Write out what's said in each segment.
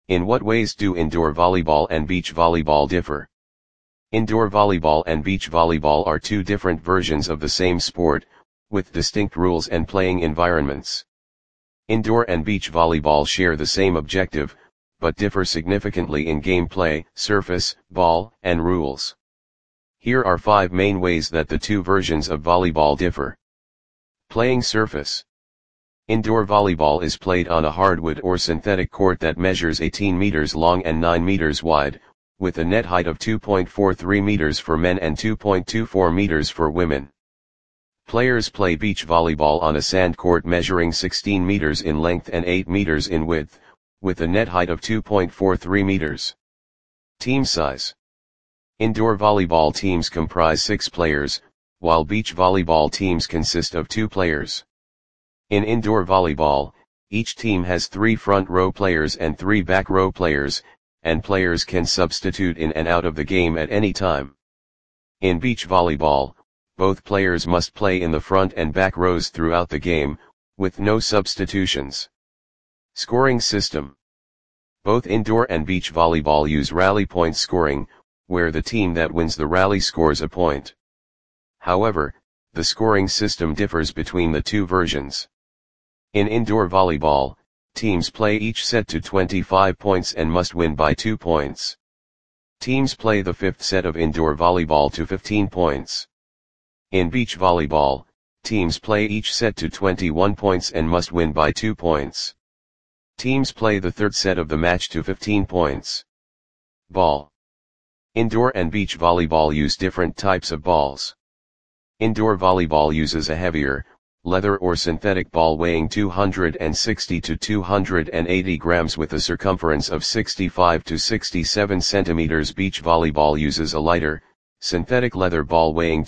In what ways do indoor volleyball and beach volleyball differ? Indoor volleyball and beach volleyball are two different versions of the same sport, with distinct rules and playing environments. Indoor and beach volleyball share the same objective, but differ significantly in gameplay, surface, ball, and rules. Here are 5 main ways that the two versions of volleyball differ. Playing surface. Indoor volleyball is played on a hardwood or synthetic court that measures 18 meters long and 9 meters wide, with a net height of 2.43 meters for men and 2.24 meters for women. Players play beach volleyball on a sand court measuring 16 meters in length and 8 meters in width, with a net height of 2.43 meters. Team size. Indoor volleyball teams comprise 6 players, while beach volleyball teams consist of 2 players. In indoor volleyball, each team has 3 front row players and 3 back row players, and players can substitute in and out of the game at any time. In beach volleyball, both players must play in the front and back rows throughout the game, with no substitutions. Scoring system. Both indoor and beach volleyball use rally point scoring, where the team that wins the rally scores a point. However, the scoring system differs between the two versions. In indoor volleyball, teams play each set to 25 points and must win by 2 points. Teams play the 5th set of indoor volleyball to 15 points. In beach volleyball, teams play each set to 21 points and must win by 2 points. Teams play the 3rd set of the match to 15 points. Ball. Indoor and beach volleyball use different types of balls. Indoor volleyball uses a heavier, leather or synthetic ball weighing 260 to 280 grams with a circumference of 65 to 67 centimeters. Beach volleyball uses a lighter, synthetic leather ball weighing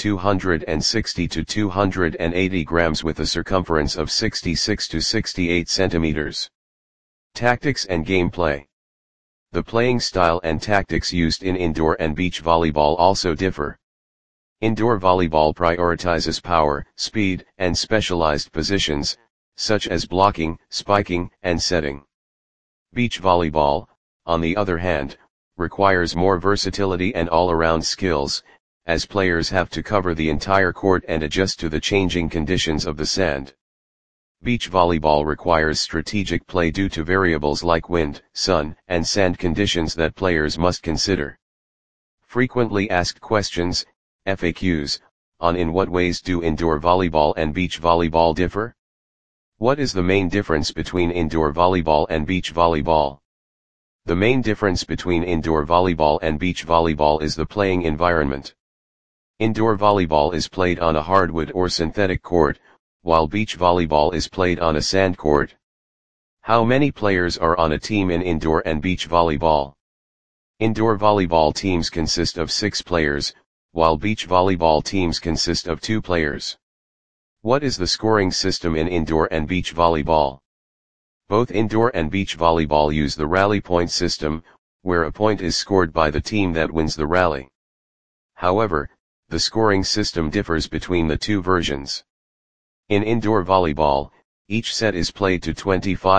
260 to 280 grams with a circumference of 66 to 68 centimeters. Tactics and gameplay. The playing style and tactics used in indoor and beach volleyball also differ. Indoor volleyball prioritizes power, speed, and specialized positions, such as blocking, spiking, and setting. Beach volleyball, on the other hand, requires more versatility and all-around skills, as players have to cover the entire court and adjust to the changing conditions of the sand. Beach volleyball requires strategic play due to variables like wind, sun, and sand conditions that players must consider. Frequently asked questions, FAQs, on in what ways do indoor volleyball and beach volleyball differ? What is the main difference between indoor volleyball and beach volleyball? The main difference between indoor volleyball and beach volleyball is the playing environment. Indoor volleyball is played on a hardwood or synthetic court, while beach volleyball is played on a sand court. How many players are on a team in indoor and beach volleyball? Indoor volleyball teams consist of 6 players, while beach volleyball teams consist of 2 players. What is the scoring system in indoor and beach volleyball? Both indoor and beach volleyball use the rally point system, where a point is scored by the team that wins the rally. However, the scoring system differs between the two versions. In indoor volleyball, each set is played to 25